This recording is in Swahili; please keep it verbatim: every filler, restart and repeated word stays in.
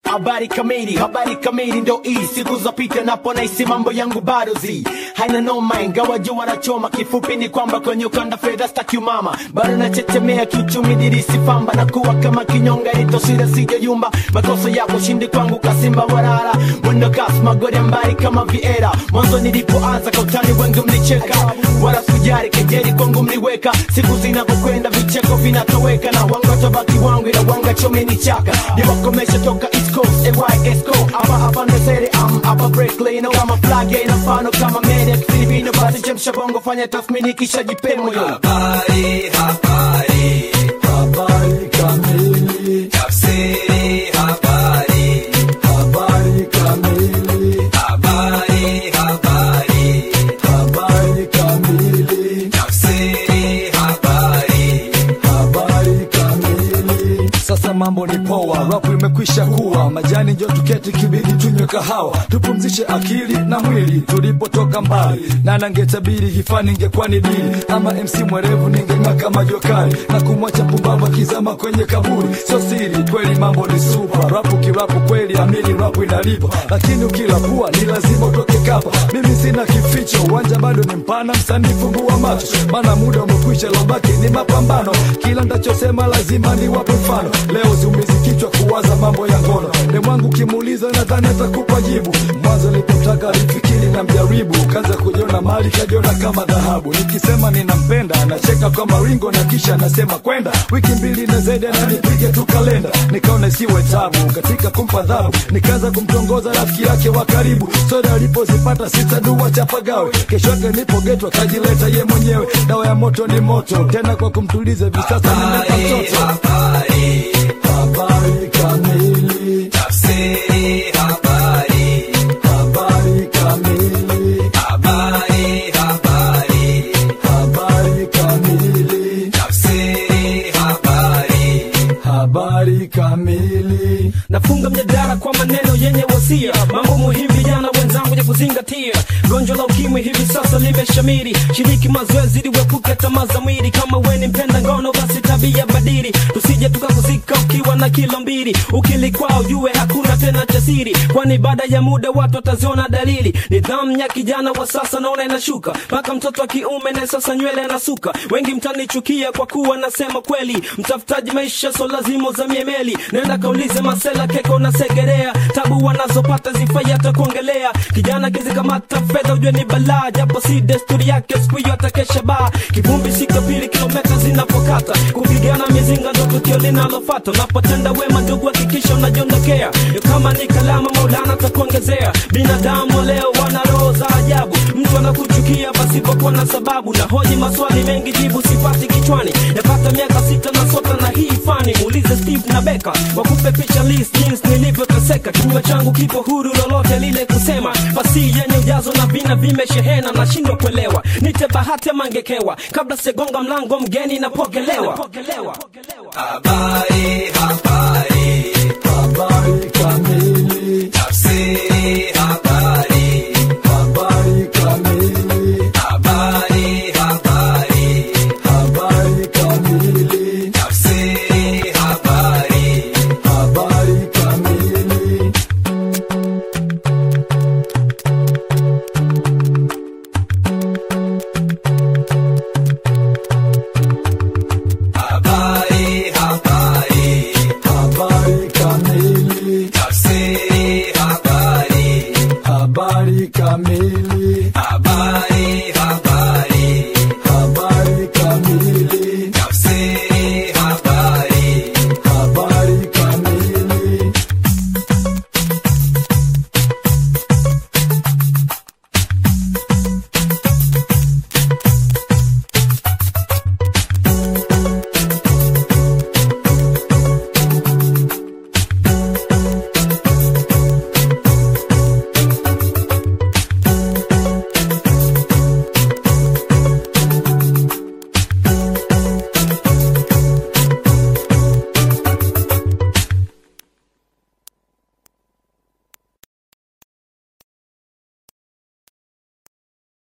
habari kamili, habari kamili ndo hii. Siku zapita napo naisi mambo yangu bado zi haina noma, ingawa jua wanachoma. Kifupi ni kwamba kwenye ukanda fedha staki umama, bado nachechemea kiuchumi dirisi famba, na kuwa kama kinyonga itosira sija yumba. Makosa yako shindi kwangu kasimba warara, mwendo kasi magori ambari kama viera. Mwanzo nilipoanza kautani wengi mlicheka, wala kujari kejeri kwangu mliweka. Siku zinapokwenda vicheko vinatoweka, na wanga tabaki wangu ila wanga chome ni chaka. Niwakomesha toka East Coast, A Y S Co. Aba hapa nesere, am hapa break lane. Kama flag ya inafano kama medic Filipino. Basi chemsha bongo fanya tathmini kisha jipe moyo. Habari, habari, habari kamili. Tafsiri habari, habari kamili. Habari, habari, habari kamili. Tafsiri habari, habari kamili. Sasa mambo ni poa, rapu imekwisha kuwa majani, njo tuketi kibidi tunywe kahawa, tupumzishe akili na mwili. Tulipotoka mbali na nangetabiri hifani ingekuwa ni dili, ama M C mwerevu ningeng'aa kama jokari, na kumwacha pumbavu akizama kwenye kaburi. So siri kweli mambo ni super, rapu kirapu kweli amini rapu inalipa, lakini ukilapua ni lazima utoke kapa. Mimi sina kificho, uwanja bado ni mpana, msanii fungua macho, maana muda umekwisha, lobaki ni mapambano. Kila ndachosema lazima ni wape mfano, leo ziumizi kichwa kuwaza mambo ya ngono. Demwangu kimuuliza nadhani atakupa jibu, mwanzo nilipotaka alifikiri na mjaribu, kaanza kujiona mali kajiona kama dhahabu. Nikisema ninampenda anacheka kwa maringo, na kisha anasema kwenda wiki mbili na zaidi ananipiga tu kalenda. Nikaona isiwe tabu katika kumpa adhabu, nikaanza kumtongoza rafiki yake wa karibu. Soda alipozipata sitadua chapagawe, kesho yake nipo geto kajileta ye mwenyewe. Dawa ya moto ni moto tena, kwa kumtuliza visasa nimeka mtoto. Habari, habari kamili. Tafsiri habari, habari kamili. Habari, habari, habari kamili. Tafsiri habari, habari kamili. Nafunga mjadala kwa maneno yenye wasia, mambo muhimu vijana wenzangu ya kuzingatia. Gonjwa la ukimwi hivi sasa limeshamiri, shiriki mazoezi ili uepuke tamaa za mwili. Kama we ni mpenda ngono basi tabia badili, tusije tukakuzika ukiwa na kilo mbili. Ukilikwao ujue hakuna tena chasiri, kwani baada ya muda watu wataziona dalili. Nidhamu ya kijana wa sasa naona inashuka, mpaka mtoto wa kiume na sasa nywele anasuka. Wengi mtanichukia kwa kuwa nasema kweli, mtafutaji maisha so lazima uzamie meli. Nenda kaulize masela keko na segerea, tabu wanazopata zifai hata kuongelea. Kijana kizikamata fedha ujue ni balaa, japo si desturi yake siku hiyo atakesha baa. Kivumbi siku pili kilometa zinapokata, kupigana mizinga ndo tukio linalofata. Unapotenda wema ndugu hakikisha unajiondokea, kama ni kalama Maulana takuongezea. Binadamu leo wana roho za ajabu, mtu anakuchukia pasipokuwa na sababu. Na hoji maswali mengi jibu sipati kichwani, yapata miaka sita na sota na hii fani. Muulize Steve na Becca wakupe picha list jeans nilivyoteseka. Kinywa changu kipo huru lolote lile kusema, fasi yenye ujazo na vina vimeshehena. Nashindwa kuelewa nite bahati ama ngekewa, kabla segonga mlango mgeni napokelewa. Habari, habari, habari kamili. Tafsiri habari, habari kamili. Habari, habari, habari kamili. Tafsiri habari, habari kamili. Habari, habari, habari kamili. Tafsiri